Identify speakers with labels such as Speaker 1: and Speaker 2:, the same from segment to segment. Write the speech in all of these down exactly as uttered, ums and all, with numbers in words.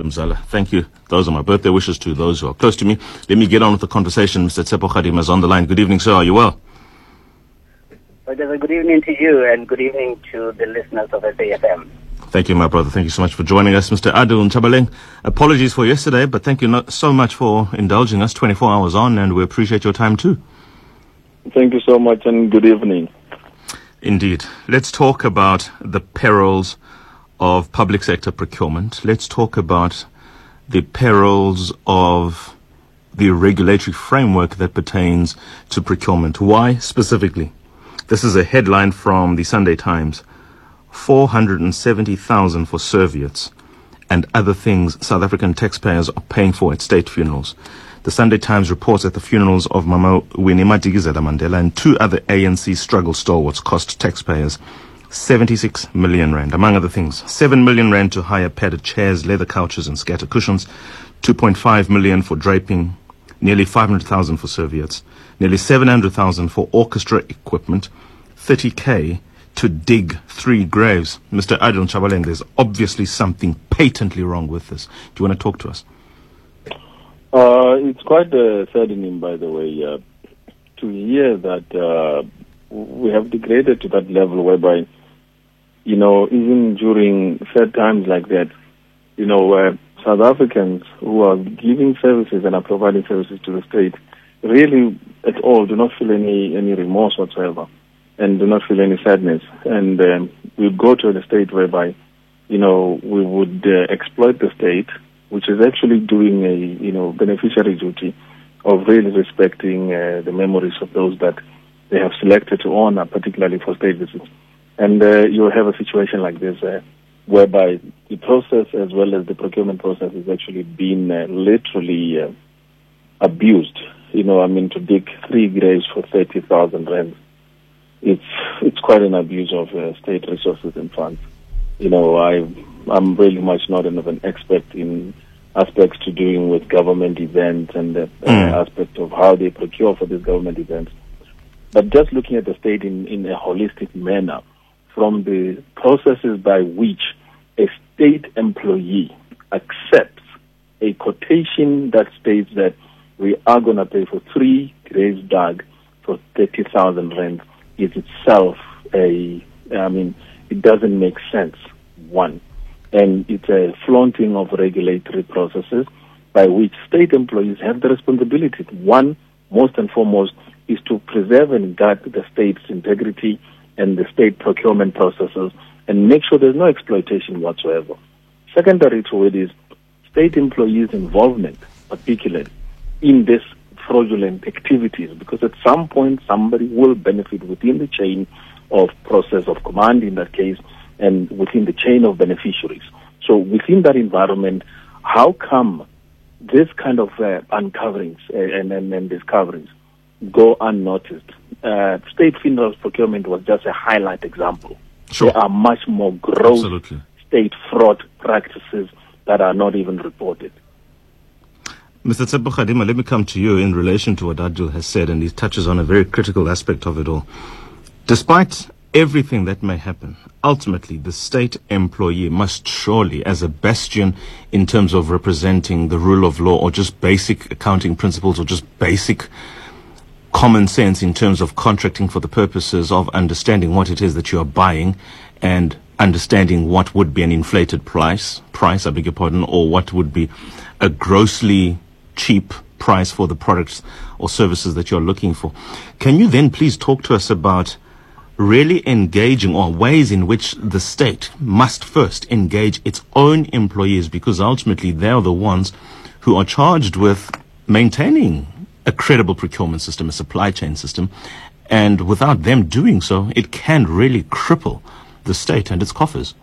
Speaker 1: Mzala, thank you. Those are my birthday wishes to those who are close to me. Let me get on with the conversation. Mister Tshepo Kgadima is on the line. Good evening, sir. Are you well?
Speaker 2: Good evening to you and good evening to the listeners of S A F M.
Speaker 1: Thank you, my brother. Thank you so much for joining us. Mister Adil Nchabaleng, apologies for yesterday, but thank you not so much for indulging us twenty-four hours on, and we appreciate your time too.
Speaker 3: Thank you so much and good evening.
Speaker 1: Indeed. Let's talk about the perils of public sector procurement. Let's talk about the perils of the regulatory framework that pertains to procurement. Why specifically? This is a headline from the Sunday Times. four hundred seventy thousand for serviettes and other things South African taxpayers are paying for at state funerals. The Sunday Times reports that the funerals of Mama Winnie Madikizela Mandela and two other A N C struggle stalwarts cost taxpayers seventy-six million rand, among other things. seven million rand to hire padded chairs, leather couches and scatter cushions, two point five million for draping, nearly five hundred thousand for serviettes, nearly seven hundred thousand for orchestra equipment, thirty K to dig three graves. Mister Adil Nchabaleng, there's obviously something patently wrong with this. Do you want to talk to us?
Speaker 3: Uh, it's quite uh, saddening, by the way, uh, to hear that uh, we have degraded to that level whereby, you know, even during sad times like that, you know, where South Africans who are giving services and are providing services to the state really at all do not feel any, any remorse whatsoever and do not feel any sadness. And um, we go to a state whereby, you know, we would uh, exploit the state, which is actually doing a, you know, beneficiary duty of really respecting uh, the memories of those that they have selected to honor, particularly for state visits. And uh, you have a situation like this uh, whereby the process as well as the procurement process is actually being uh, literally uh, abused. You know, I mean, to dig three graves for thirty thousand rand, it's it's quite an abuse of uh, state resources and funds. You know, I, I'm really much not an, of an expert in aspects to doing with government events and the uh, mm. aspect of how they procure for these government events. But just looking at the state in, in a holistic manner, from the processes by which a state employee accepts a quotation that states that we are going to pay for three graves dug for thirty thousand rand is itself a, I mean, it doesn't make sense, one. And it's a flaunting of regulatory processes by which state employees have the responsibility. One, most and foremost, is to preserve and guard the state's integrity and the state procurement processes and make sure there's no exploitation whatsoever. Secondary to it is state employees' involvement, particularly in this fraudulent activities, because at some point somebody will benefit within the chain of process of command in that case and within the chain of beneficiaries. So within that environment, how come this kind of uh, uncoverings and, and, and discoveries go unnoticed? Uh, state funerals procurement was just a highlight example.
Speaker 1: Sure.
Speaker 3: There are much more gross
Speaker 1: Absolutely.
Speaker 3: state fraud practices that are not even reported.
Speaker 1: Mister Tshepo Kgadima, let me come to you in relation to what Adil has said, and he touches on a very critical aspect of it all. Despite everything that may happen, ultimately the state employee must surely, as a bastion in terms of representing the rule of law or just basic accounting principles or just basic common sense in terms of contracting for the purposes of understanding what it is that you are buying and understanding what would be an inflated price, price, I beg your pardon, or what would be a grossly cheap price for the products or services that you're looking for. Can you then please talk to us about really engaging or ways in which the state must first engage its own employees, because ultimately they are the ones who are charged with maintaining a credible procurement system, a supply chain system, and without them doing so, it can really cripple the state and its coffers.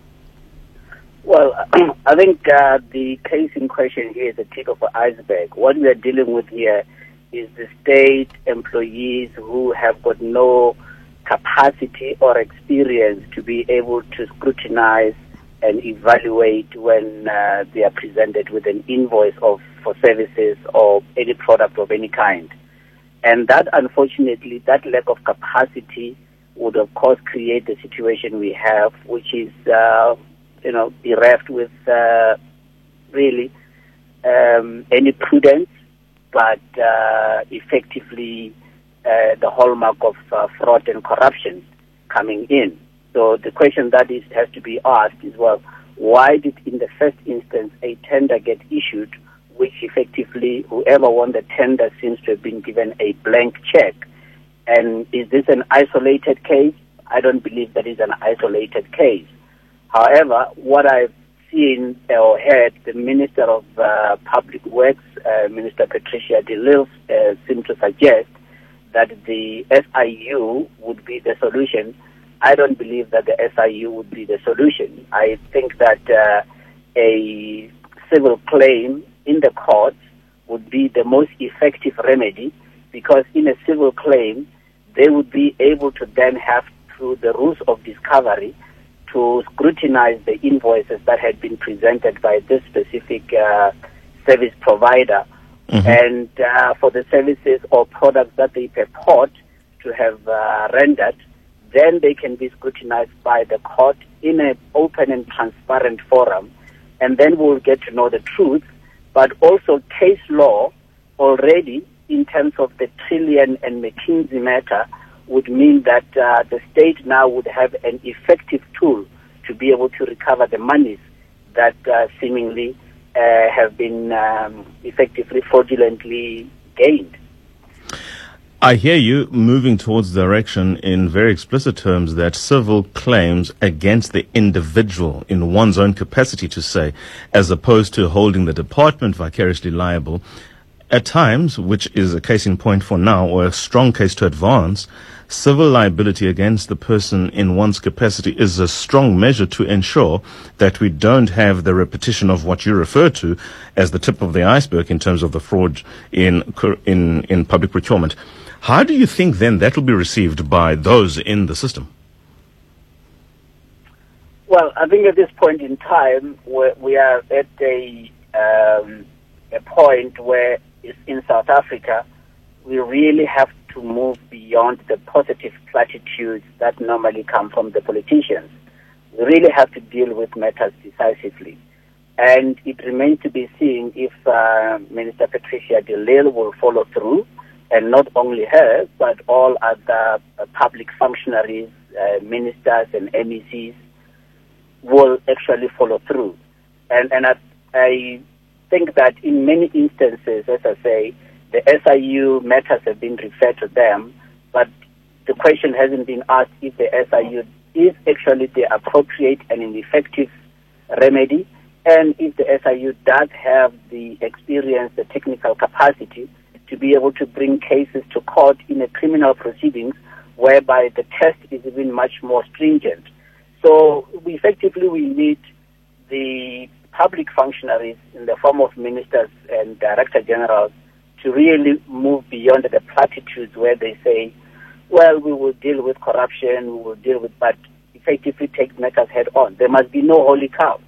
Speaker 2: Well, I think uh, the case in question here is the tip of the iceberg. What we are dealing with here is the state employees who have got no capacity or experience to be able to scrutinize and evaluate when uh, they are presented with an invoice of for services or any product of any kind. And that, unfortunately, that lack of capacity would, of course, create the situation we have, which is, uh, you know, bereft with uh, really um, any prudence, but uh, effectively uh, the hallmark of uh, fraud and corruption coming in. So the question that is has to be asked is, well, why did in the first instance a tender get issued, which effectively whoever won the tender seems to have been given a blank check? And is this an isolated case? I don't believe that is an isolated case. However, what I've seen or heard, the Minister of uh, Public Works, uh, Minister Patricia de Lille, uh, seem to suggest that the S I U would be the solution. I don't believe that the S I U would be the solution. I think that uh, a civil claim in the courts would be the most effective remedy, because in a civil claim, they would be able to then have, through the rules of discovery, to scrutinize the invoices that had been presented by this specific uh, service provider, mm-hmm. and uh, for the services or products that they purport to have uh, rendered, then they can be scrutinized by the court in an open and transparent forum, and then we'll get to know the truth. But also case law already, in terms of the Trillian and McKinsey matter, would mean that uh, the state now would have an effective tool to be able to recover the monies that uh, seemingly uh, have been um, effectively fraudulently gained.
Speaker 1: I hear you moving towards the direction in very explicit terms that civil claims against the individual in one's own capacity to say, as opposed to holding the department vicariously liable, at times, which is a case in point for now, or a strong case to advance, civil liability against the person in one's capacity is a strong measure to ensure that we don't have the repetition of what you refer to as the tip of the iceberg in terms of the fraud in in, in public procurement. How do you think then that will be received by those in the system?
Speaker 2: Well, I think at this point in time, we're, we are at a, um, a point where in South Africa, we really have to move beyond the positive platitudes that normally come from the politicians. We really have to deal with matters decisively. And it remains to be seen if uh, Minister Patricia de Lille will follow through, and not only her, but all other uh, public functionaries, uh, ministers and M E Cs will actually follow through. And, and I, I think that in many instances, as I say, the S I U matters have been referred to them, but the question hasn't been asked if the S I U is actually the appropriate and an effective remedy, and if the S I U does have the experience, the technical capacity to be able to bring cases to court in a criminal proceedings whereby the test is even much more stringent. So we effectively we need the public functionaries in the form of ministers and director generals to really move beyond the platitudes where they say, well, we will deal with corruption, we will deal with, but effectively take matters head on. There must be no holy cow.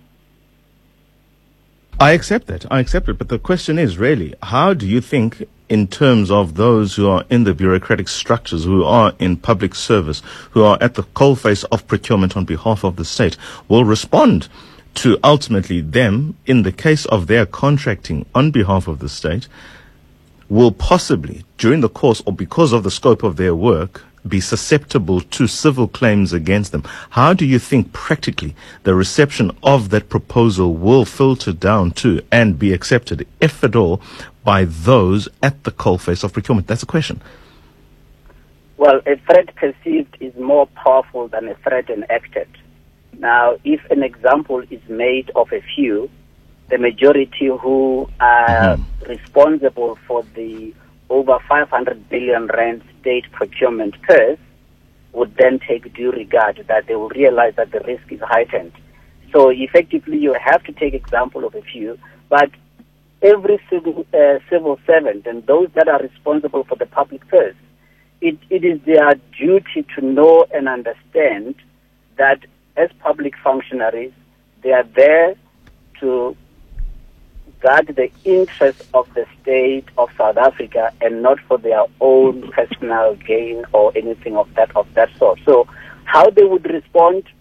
Speaker 1: I accept that. I accept it. But the question is really, how do you think, in terms of those who are in the bureaucratic structures, who are in public service, who are at the coalface of procurement on behalf of the state, will respond to ultimately them, in the case of their contracting on behalf of the state, will possibly, during the course or because of the scope of their work, be susceptible to civil claims against them? How do you think practically the reception of that proposal will filter down to and be accepted, if at all, by those at the coalface of procurement? That's a question.
Speaker 2: Well, a threat perceived is more powerful than a threat enacted. Now, if an example is made of a few, the majority who are mm-hmm. responsible for the over five hundred billion rand state procurement purse would then take due regard, that they will realize that the risk is heightened. So effectively, you have to take example of a few, but every civil, uh, civil servant and those that are responsible for the public purse, it, it is their duty to know and understand that as public functionaries, they are there to guard the interests of the state of South Africa and not for their own personal gain or anything of that of that sort. So how they would respond,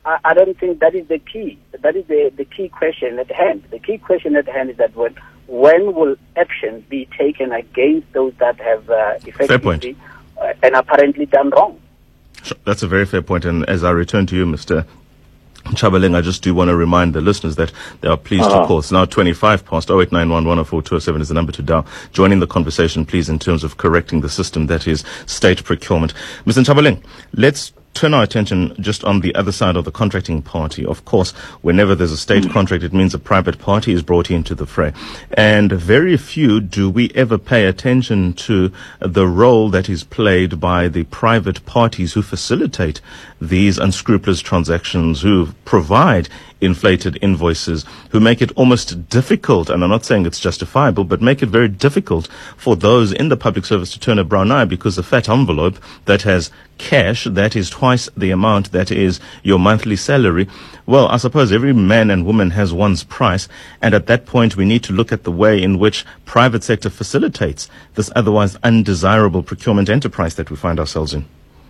Speaker 2: I, I don't think that is the key. That is the, the key question at hand. The key question at hand is that when, when will actions be taken against those that have uh, effectively uh, and apparently done wrong?
Speaker 1: Sure. That's a very fair point. And as I return to you, Mister Chabaleng, I just do want to remind the listeners that they are pleased uh-huh. to call. It's now twenty-five past. oh eight nine one, one oh four, two oh seven is the number to dial. Joining the conversation, please, in terms of correcting the system that is state procurement. Mister Chabaleng, let's turn our attention just on the other side of the contracting party. Of course, whenever there's a state mm. contract, it means a private party is brought into the fray. And very few do we ever pay attention to the role that is played by the private parties who facilitate these unscrupulous transactions, who provide inflated invoices, who make it almost difficult, and I'm not saying it's justifiable, but make it very difficult for those in the public service to turn a brown eye, because the fat envelope that has cash that is twice the amount that is your monthly salary, well, I suppose every man and woman has one's price, and at that point we need to look at the way in which private sector facilitates this otherwise undesirable procurement enterprise that we find ourselves in.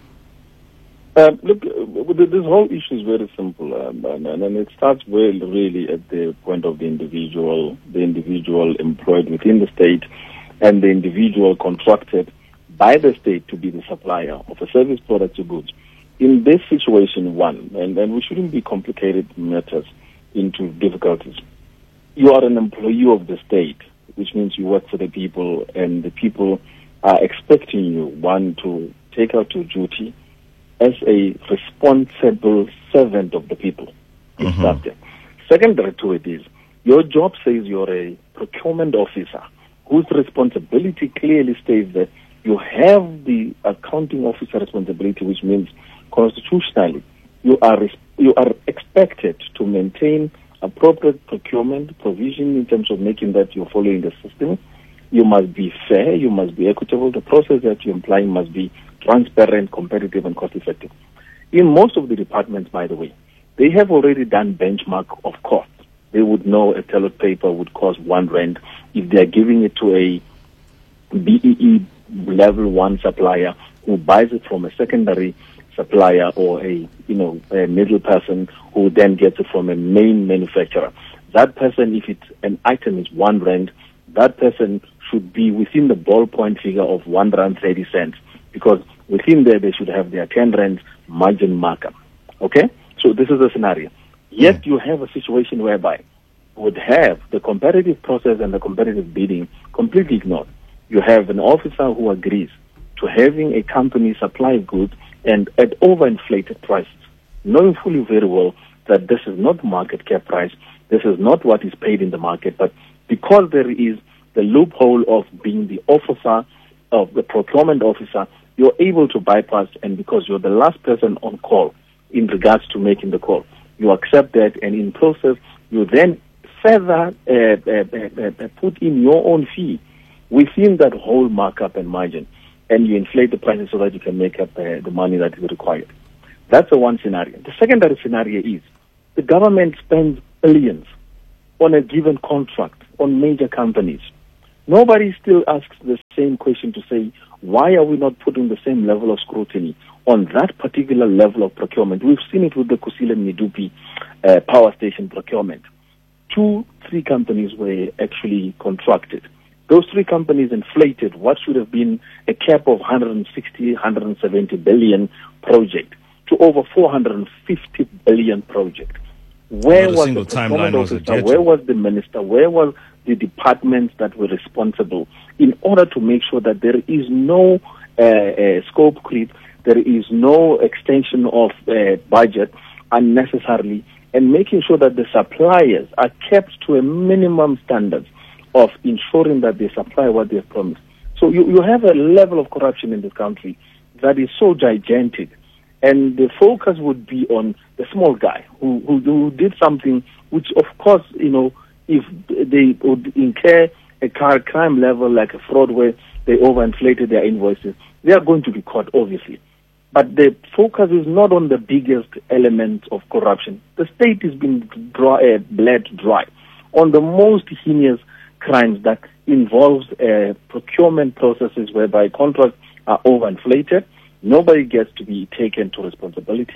Speaker 3: Uh, look, this whole issue is very simple, um, and, and it starts well, really, at the point of the individual, the individual employed within the state, and the individual contracted by the state to be the supplier of a service, product, or goods. In this situation, one, and, and we shouldn't be complicated matters into difficulties. You are an employee of the state, which means you work for the people, and the people are expecting you, one, to take out your duty as a responsible servant of the people. Mm-hmm. Secondary to it is, your job says you're a procurement officer whose responsibility clearly states that you have the accounting officer responsibility, which means constitutionally you are you are expected to maintain appropriate procurement provision in terms of making that you're following the system. You must be fair, you must be equitable. The process that you're implying must be transparent, competitive, and cost-effective. In most of the departments, by the way, they have already done benchmark of cost. They would know a toilet paper would cost one rand. If they are giving it to a B E E level one supplier who buys it from a secondary supplier or a you know a middle person who then gets it from a main manufacturer, that person, if it's an item is one rand, that person should be within the ballpoint figure of one rand thirty cents, because within there they should have their ten rand margin markup. Okay, so this is a scenario. Yet you have a situation whereby you would have the competitive process and the competitive bidding completely ignored. You have an officer who agrees to having a company supply goods and at overinflated prices, knowing fully very well that this is not market cap price, this is not what is paid in the market, but because there is the loophole of being the officer of the procurement officer, you're able to bypass, and because you're the last person on call in regards to making the call, you accept that, and in process, you then further uh, uh, uh, put in your own fee within that whole markup and margin, and you inflate the prices so that you can make up uh, the money that is required. That's the one scenario. The secondary scenario is the government spends billions on a given contract on major companies. Nobody still asks the same question to say, why are we not putting the same level of scrutiny on that particular level of procurement? We've seen it with the Kusile Medupi uh, power station procurement. Two, three companies were actually contracted. Those three companies inflated what should have been a cap of one hundred sixty, one hundred seventy billion project to over four hundred fifty billion project. Where was the procurement officer? Where was the minister? Where was the departments that were responsible in order to make sure that there is no uh, uh, scope creep, there is no extension of uh, budget unnecessarily, and making sure that the suppliers are kept to a minimum standard of ensuring that they supply what they have promised. So you, you have a level of corruption in this country that is so gigantic, and the focus would be on the small guy who, who, who did something which, of course, you know, if they would incur a crime level like a fraud where they overinflated their invoices, they are going to be caught, obviously. But the focus is not on the biggest element of corruption. The state is being dry, uh, bled dry on the most heinous crimes that involves uh, procurement processes whereby contracts are overinflated. Nobody gets to be taken to responsibility.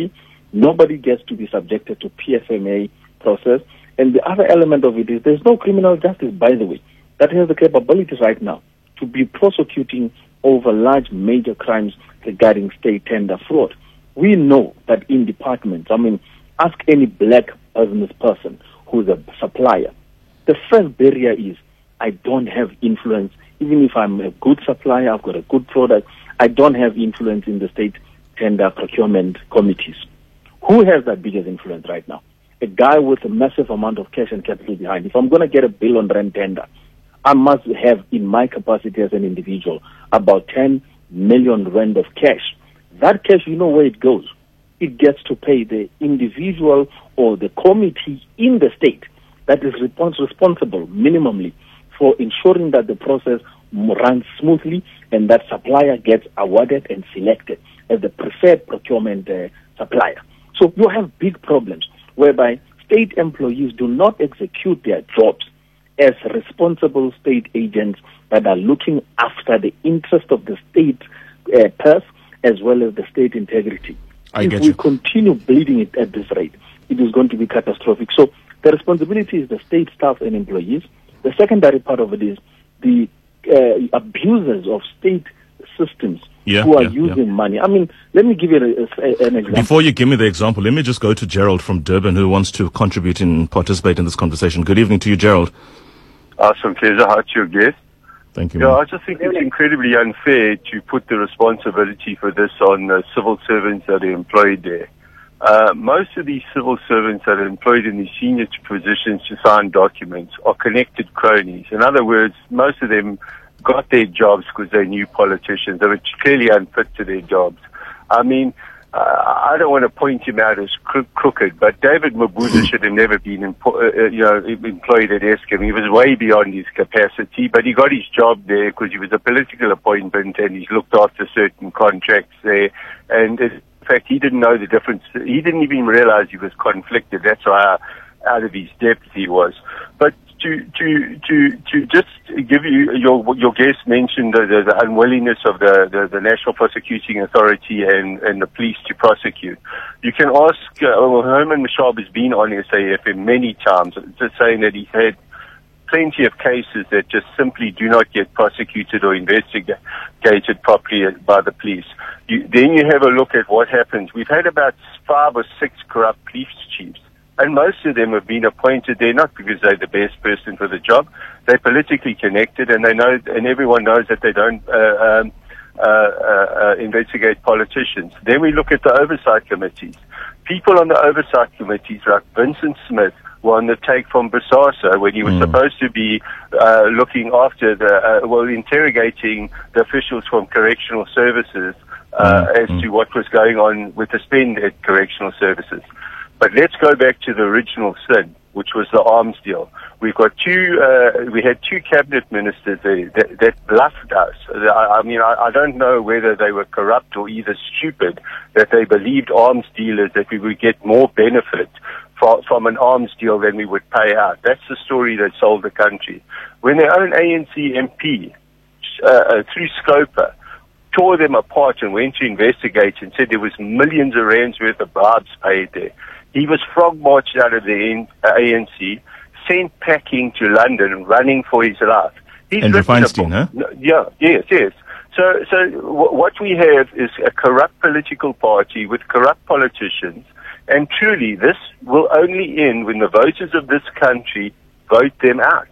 Speaker 3: Nobody gets to be subjected to P F M A process. And the other element of it is there's no criminal justice, by the way, that has the capability right now to be prosecuting over large major crimes regarding state tender fraud. We know that in departments, I mean, ask any black business person who's a supplier, the first barrier is I don't have influence. Even if I'm a good supplier, I've got a good product, I don't have influence in the state tender procurement committees. Who has that biggest influence right now? A guy with a massive amount of cash and capital behind. If I'm going to get a bill on rent tender, I must have, in my capacity as an individual, about ten million rand of cash. That cash, you know where it goes. It gets to pay the individual or the committee in the state that is respons- responsible minimally for ensuring that the process runs smoothly and that supplier gets awarded and selected as the preferred procurement uh, supplier. So you have big problems whereby state employees do not execute their jobs as responsible state agents that are looking after the interest of the state uh, purse as well as the state integrity.
Speaker 1: I
Speaker 3: if
Speaker 1: get
Speaker 3: we
Speaker 1: you.
Speaker 3: continue bleeding it at this rate, it is going to be catastrophic. So the responsibility is the state staff and employees. The secondary part of it is the uh, abusers of state systems
Speaker 1: Yeah,
Speaker 3: who are
Speaker 1: yeah,
Speaker 3: using
Speaker 1: yeah.
Speaker 3: money. I mean, let me give you a, a, an example.
Speaker 1: Before you give me the example, let me just go to Gerald from Durban, who wants to contribute and participate in this conversation. Good evening to you, Gerald.
Speaker 4: Awesome pleasure. Hi to your guest.
Speaker 1: Thank you.
Speaker 4: Yeah,
Speaker 1: man.
Speaker 4: I just think it's incredibly unfair to put the responsibility for this on uh, civil servants that are employed there. Uh, most of these civil servants that are employed in these senior positions to sign documents are connected cronies. In other words, most of them got their jobs because they knew politicians. They were clearly unfit to their jobs. I mean, uh, I don't want to point him out as cro- crooked, but David Mabuza should have never been empo- uh, you know, employed at Eskom. He was way beyond his capacity, but he got his job there because he was a political appointment and he's looked after certain contracts there. And it, in fact, he didn't know the difference. He didn't even realize he was conflicted. That's how out of his depth he was. But to to to to just give you your your guest mentioned the, the, the unwillingness of the, the, the National Prosecuting Authority and, and the police to prosecute. You can ask. Uh, well, Herman Mashab has been on S A F M many times, just saying that he's had plenty of cases that just simply do not get prosecuted or investigated properly by the police. You, then you have a look at what happens. We've had about five or six corrupt police chiefs, and most of them have been appointed there not because they're the best person for the job. They're politically connected, and they know, and everyone knows that they don't uh, um, uh, uh, uh, investigate politicians. Then we look at the oversight committees. People on the oversight committees, like Vincent Smith, were on the take from Bosasa when he was mm. supposed to be uh, looking after the, uh, well, interrogating the officials from correctional services uh, mm. as mm. to what was going on with the spend at correctional services. But let's go back to the original sin, which was the arms deal. We've got two, uh, we had two cabinet ministers that, that, that bluffed us. I, I mean, I, I don't know whether they were corrupt or either stupid, that they believed arms dealers that we would get more benefit from, from an arms deal than we would pay out. That's the story that sold the country. When their own A N C M P, uh, uh, through Scopa, tore them apart and went to investigate and said there was millions of rands worth of bribes paid there. He was frog-marched out of the A N C, sent packing to London, running for his life. He's
Speaker 1: Andrew Feinstein, huh?
Speaker 4: No, yeah, yes, yes. So, so w- what we have is a corrupt political party with corrupt politicians, and truly this will only end when the voters of this country vote them out.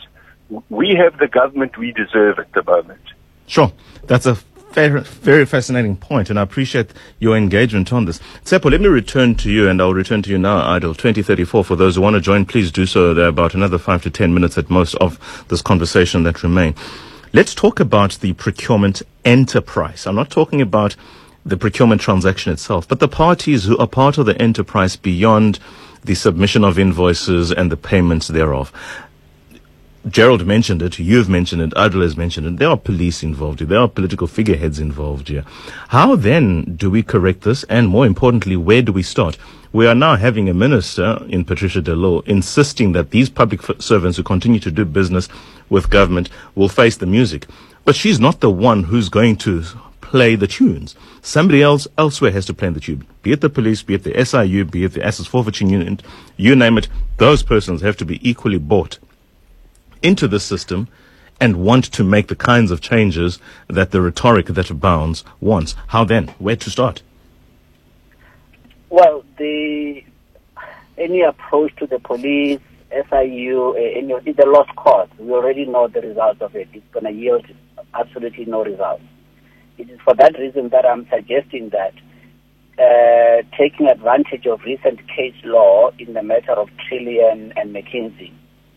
Speaker 4: We have the government we deserve at the moment.
Speaker 1: Sure. That's a Very, very fascinating point, and I appreciate your engagement on this. Tsepo, let me return to you, and I'll return to you now, Idle. twenty thirty-four, for those who want to join, please do so. There are about another five to ten minutes at most of this conversation that remain. Let's talk about the procurement enterprise. I'm not talking about the procurement transaction itself, but the parties who are part of the enterprise beyond the submission of invoices and the payments thereof. Gerald mentioned it, you've mentioned it, Adil has mentioned it. There are police involved here. There are political figureheads involved here. How then do we correct this? And more importantly, where do we start? We are now having a minister in Patricia de Lille insisting that these public f- servants who continue to do business with government will face the music. But she's not the one who's going to play the tunes. Somebody else elsewhere has to play the tune. Be it the police, be it the S I U, be it the Assets Forfeiture Unit, you name it, those persons have to be equally bought into the system and want to make the kinds of changes that the rhetoric that abounds wants. How then? Where to start?
Speaker 2: Well, the any approach to the police, S I U, uh, any, it's a lost cause. We already know the results of it. It's going to yield absolutely no results. It is for that reason that I'm suggesting that uh, taking advantage of recent case law in the matter of Trillian and McKinsey,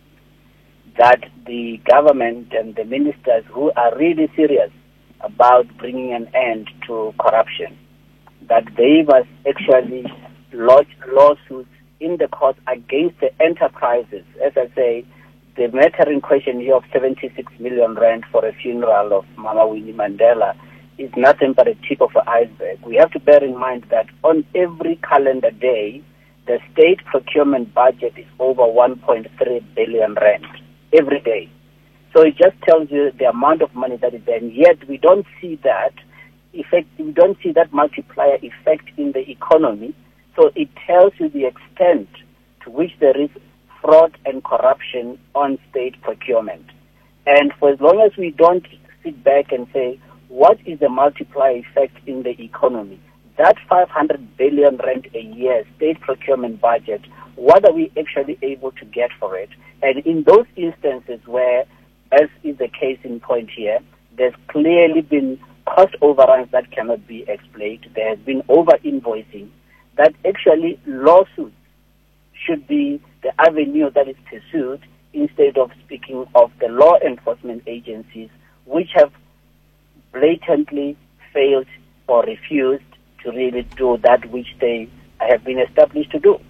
Speaker 2: that the government and the ministers who are really serious about bringing an end to corruption, that they must actually lodge lawsuits in the court against the enterprises. As I say, the matter in question here of seventy-six million rand for a funeral of Mama Winnie Mandela is nothing but a tip of the iceberg. We have to bear in mind that on every calendar day, the state procurement budget is over one point three billion rand every day. So it just tells you the amount of money that is there, and yet we don't see that effect. We don't see that multiplier effect in the economy. So it tells you the extent to which there is fraud and corruption on state procurement. And for as long as we don't sit back and say, what is the multiplier effect in the economy? That five hundred billion rand a year state procurement budget, what are we actually able to get for it? And in those instances where, as is the case in point here, there's clearly been cost overruns that cannot be explained. There has been over-invoicing. That actually lawsuits should be the avenue that is pursued instead of speaking of the law enforcement agencies which have blatantly failed or refused to really do that which they have been established to do.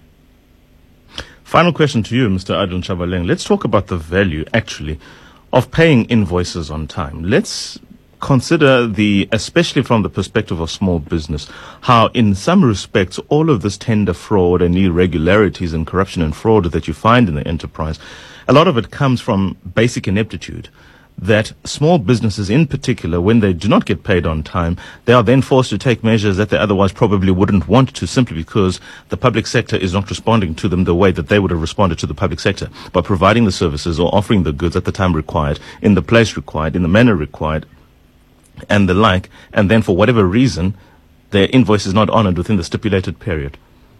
Speaker 1: Final question to you, Mister Adil Chabaleng. Let's talk about the value, actually, of paying invoices on time. Let's consider the, especially from the perspective of small business, how in some respects all of this tender fraud and irregularities and corruption and fraud that you find in the enterprise, a lot of it comes from basic ineptitude. That small businesses in particular, when they do not get paid on time, they are then forced to take measures that they otherwise probably wouldn't want to, simply because the public sector is not responding to them the way that they would have responded to the public sector, by providing the services or offering the goods at the time required, in the place required, in the manner required, and the like, and then for whatever reason, their invoice is not honored within the stipulated period.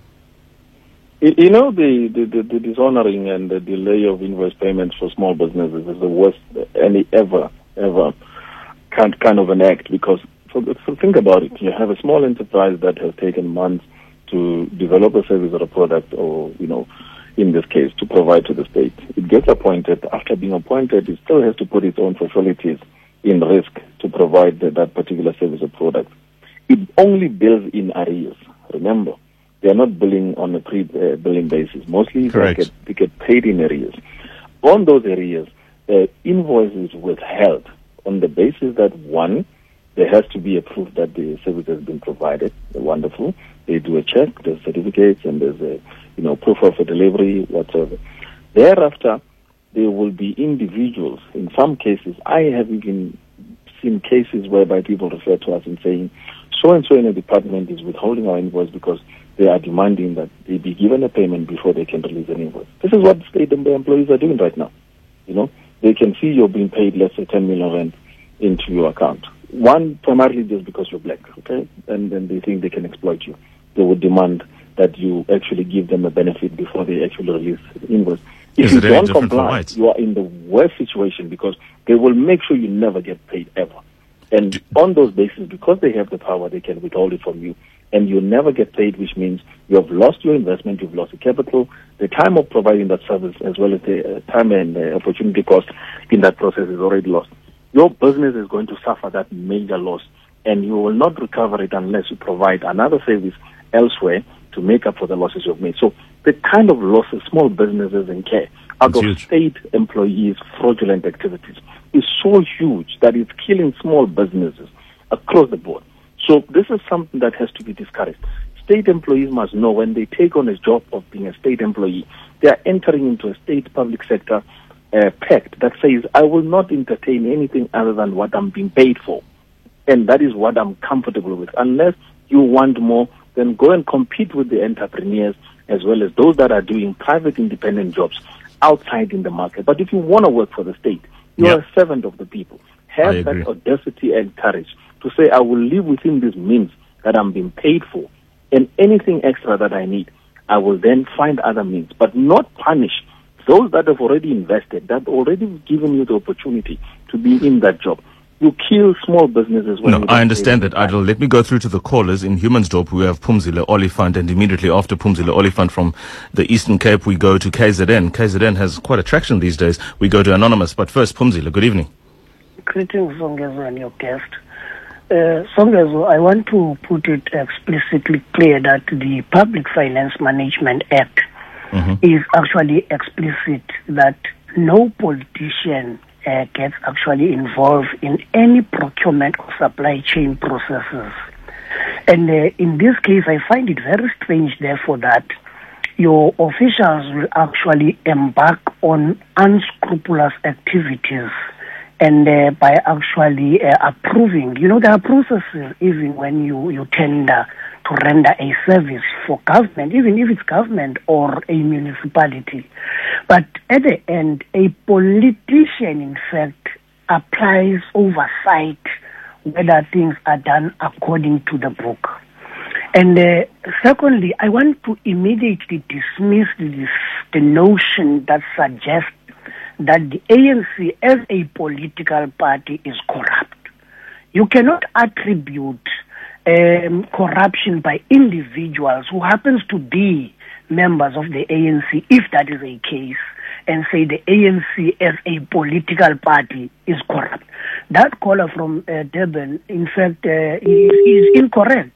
Speaker 3: You know, the, the, the, the dishonoring and the delay of invoice payments for small businesses is the worst any ever, ever kind, kind of an act, because so, so think about it. You have a small enterprise that has taken months to develop a service or a product, or, you know, in this case, to provide to the state. It gets appointed. After being appointed, it still has to put its own facilities in risk to provide the, that particular service or product. It only bills in arrears. Remember, they are not billing on a pre-billing basis. Mostly they get, they get paid in arrears. On those arrears, the invoice is withheld on the basis that, one, there has to be a proof that the service has been provided. Wonderful. They do a check, there's certificates, and there's a, you know, proof of a delivery, whatever. Thereafter, there will be individuals. In some cases, I have even seen cases whereby people refer to us and saying, so-and-so in a department is withholding our invoice because they are demanding that they be given a payment before they can release an invoice. This is what state employees are doing right now. You know, they can see you're being paid, let's say, ten million rand into your account. One, primarily just because you're black, okay? And then they think they can exploit you. They would demand that you actually give them a benefit before they actually release the invoice. If
Speaker 1: Is
Speaker 3: you
Speaker 1: it any
Speaker 3: don't
Speaker 1: different from
Speaker 3: comply,
Speaker 1: whites?
Speaker 3: you are in the worst situation, because they will make sure you never get paid ever. And on those bases, because they have the power, they can withhold it from you, and you never get paid, which means you have lost your investment, you've lost the capital, the time of providing that service, as well as the uh, time and uh, opportunity cost in that process is already lost. Your business is going to suffer that major loss, and you will not recover it unless you provide another service elsewhere to make up for the losses you've made. So the kind of losses small businesses incur out of state employees' fraudulent activities is so huge that it's killing small businesses across the board. So this is something that has to be discouraged. State employees must know when they take on a job of being a state employee, they are entering into a state public sector uh, pact that says, I will not entertain anything other than what I'm being paid for. And that is what I'm comfortable with. Unless you want more, then go and compete with the entrepreneurs as well as those that are doing private independent jobs outside in the market. But if you want to work for the state, you
Speaker 1: yep.
Speaker 3: are a servant of the people. Have that audacity and courage to say, I will live within these means that I'm being paid for, and anything extra that I need, I will then find other means, but not punish those that have already invested, that already given you the opportunity to be in that job. You kill small businesses. When
Speaker 1: no, I understand that, Adil. Let me go through to the callers. In Humansdorp, we have Phumzile Oliphant, and immediately after Phumzile Oliphant from the Eastern Cape, we go to K Z N. K Z N has quite a traction these days. We go to Anonymous, but first, Phumzile, good evening.
Speaker 5: Greetings, Songezo, and your guest. Uh, Songezo, I want to put it explicitly clear that the Public Finance Management Act mm-hmm. is actually explicit that no politician Uh, gets actually involved in any procurement or supply chain processes. And uh, in this case, I find it very strange, therefore, that your officials will actually embark on unscrupulous activities and uh, by actually uh, approving. You know, there are processes even when you, you tender to render a service for government, even if it's government or a municipality. But at the end, a politician, in fact, applies oversight whether things are done according to the book. And uh, secondly, I want to immediately dismiss this, the notion that suggests that the A N C as a political party is corrupt. You cannot attribute um, corruption by individuals who happens to be members of the A N C, if that is a case, and say the A N C as a political party is corrupt. That caller from uh, Durban, in fact, uh, is, is incorrect.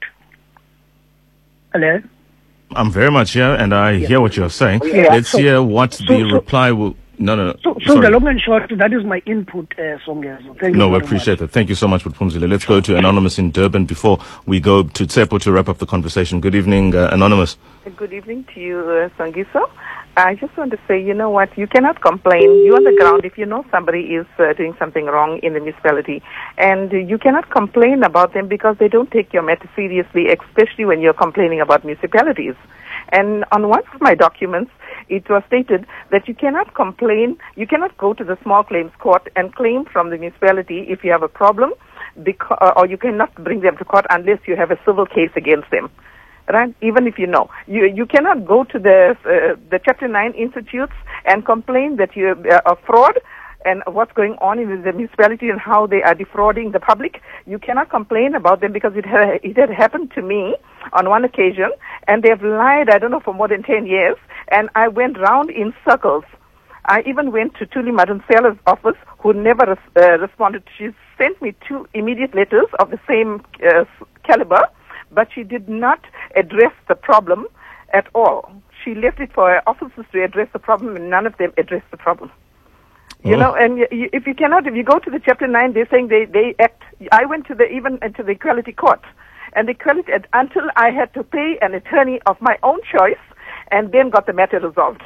Speaker 5: Hello?
Speaker 1: I'm very much here, and I yeah. hear what you're saying.
Speaker 5: Yeah.
Speaker 1: Let's
Speaker 5: so,
Speaker 1: hear what
Speaker 5: so,
Speaker 1: the
Speaker 5: so,
Speaker 1: reply will... No, no, no.
Speaker 5: So, so the long and short, that is my input, uh, Songezo. Thank you.
Speaker 1: No, we appreciate
Speaker 5: much.
Speaker 1: it. Thank you so much, Phumzile. Let's go to Anonymous in Durban before we go to Tsepo to wrap up the conversation. Good evening, uh, Anonymous.
Speaker 6: Good evening to you, uh, Songiso. I just want to say, you know what, you cannot complain. You on the ground, if you know somebody is uh, doing something wrong in the municipality, and uh, you cannot complain about them because they don't take your matter seriously, especially when you're complaining about municipalities. And on one of my documents, it was stated that you cannot complain, you cannot go to the small claims court and claim from the municipality if you have a problem, because, or you cannot bring them to court unless you have a civil case against them. Right? Even if you know. You you cannot go to the uh, the Chapter nine institutes and complain that you uh, are fraud and what's going on in the municipality and how they are defrauding the public. You cannot complain about them because it had, it had happened to me on one occasion, and they have lied, I don't know, for more than ten years, and I went round in circles. I even went to Tuli Madonsela's office, who never res- uh, responded. She sent me two immediate letters of the same uh, caliber, but she did not address the problem at all. She left it for her officers to address the problem, and none of them addressed the problem. You oh. know, and y- if you cannot, if you go to the Chapter nine, they're saying they, they act. I went to the, even to the Equality Court, and the Equality, until I had to pay an attorney of my own choice, and then got the matter resolved.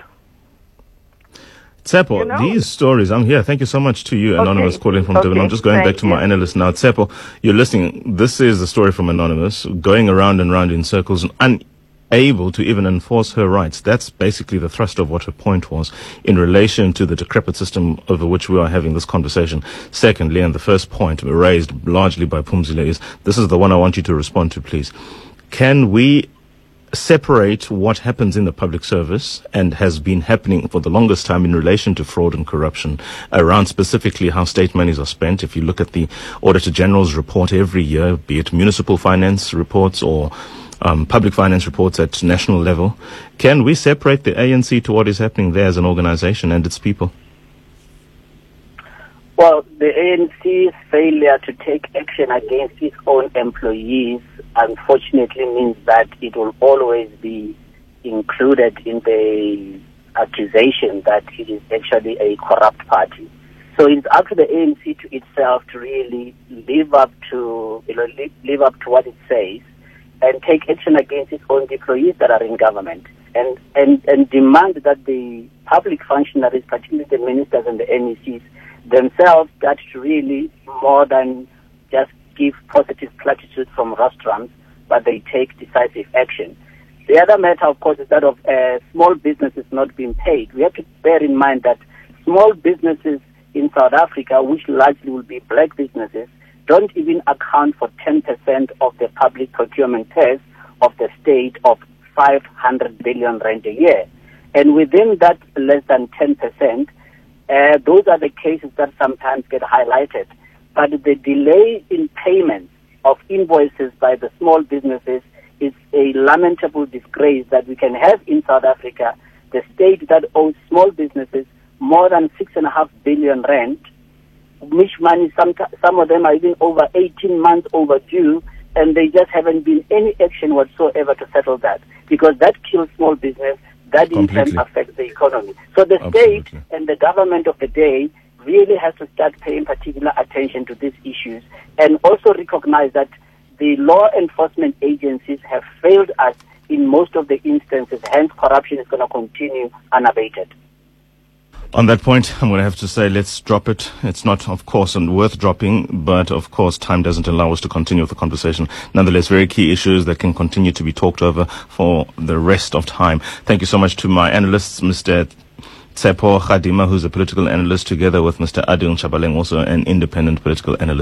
Speaker 1: Tsepo,
Speaker 6: you know?
Speaker 1: These stories, I'm here. Thank you so much to you, Anonymous,
Speaker 6: okay.
Speaker 1: calling from
Speaker 6: okay.
Speaker 1: Durban. I'm just going
Speaker 6: Thank
Speaker 1: back to
Speaker 6: you.
Speaker 1: my analyst now. Tsepo, you're listening. This is the story from Anonymous, going around and around in circles and unable to even enforce her rights. That's basically the thrust of what her point was in relation to the decrepit system over which we are having this conversation. Secondly, and the first point raised largely by Phumzile is, this is the one I want you to respond to, please. Can we separate what happens in the public service and has been happening for the longest time in relation to fraud and corruption around specifically how state monies are spent? If you look at the Auditor General's report every year, be it municipal finance reports or um, public finance reports at national level, can we separate the A N C to what is happening there as an organization and its people?
Speaker 2: Well, the A N C's failure to take action against its own employees, unfortunately, means that it will always be included in the accusation that it is actually a corrupt party. So it's up to the A N C to itself to really live up to, you know, live, live up to what it says and take action against its own employees that are in government, and, and, and demand that the public functionaries, particularly the ministers and the N E Cs, themselves start to really more than just give positive platitudes from restaurants, but they take decisive action. The other matter, of course, is that of uh, small businesses not being paid. We have to bear in mind that small businesses in South Africa, which largely will be black businesses, don't even account for ten percent of the public procurement purse of the state of five hundred billion rand a year. And within that less than ten percent, uh, those are the cases that sometimes get highlighted. But the delay in payment of invoices by the small businesses is a lamentable disgrace that we can have in South Africa. The state that owes small businesses more than six and a half billion rand, which money, some, some of them are even over eighteen months overdue, and they just haven't been any action whatsoever to settle that, because that kills small business, that in turn affects the economy. So the
Speaker 1: Absolutely.
Speaker 2: state and the government of the day really has to start paying particular attention to these issues, and also recognize that the law enforcement agencies have failed us in most of the instances, hence corruption is going to continue unabated.
Speaker 1: On that point, I'm going to have to say let's drop it. It's not, of course, worth dropping, but of course time doesn't allow us to continue with the conversation. Nonetheless, very key issues that can continue to be talked over for the rest of time. Thank you so much to my analysts, Mister Tshepo Kgadima, who's a political analyst, together with Mister Adil Chabaleng, also an independent political analyst.